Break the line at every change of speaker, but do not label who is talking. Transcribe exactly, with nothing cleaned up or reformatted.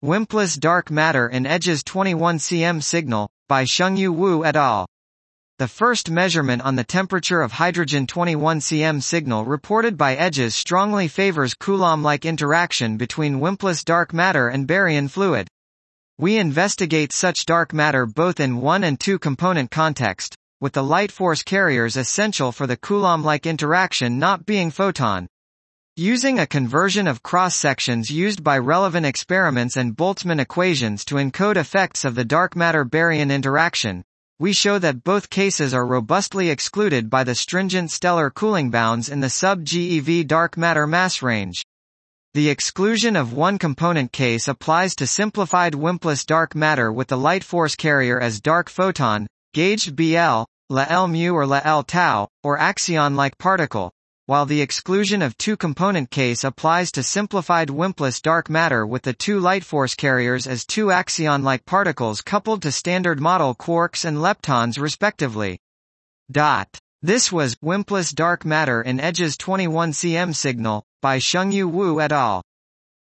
Wimpless dark matter in edges twenty-one centimeters signal, by Shengyu Wu et al. The first measurement on the temperature of hydrogen twenty-one centimeters signal reported by edges strongly favors Coulomb-like interaction between Wimpless dark matter and baryon fluid. We investigate such dark matter both in one and two component context, with the light force carriers essential for the Coulomb-like interaction not being photon. Using a conversion of cross-sections used by relevant experiments and Boltzmann equations to encode effects of the dark matter-baryon interaction, we show that both cases are robustly excluded by the stringent stellar cooling bounds in the sub-GeV dark matter mass range. The exclusion of one component case applies to simplified Wimpless dark matter with the light force carrier as dark photon, gauged B L, La L mu or La L tau, or axion-like particle, while the exclusion of two-component case applies to simplified Wimpless dark matter with the two light force carriers as two axion-like particles coupled to standard model quarks and leptons respectively. Dot. This was Wimpless dark matter in edges twenty-one centimeters signal, by Shengyu Wu et al.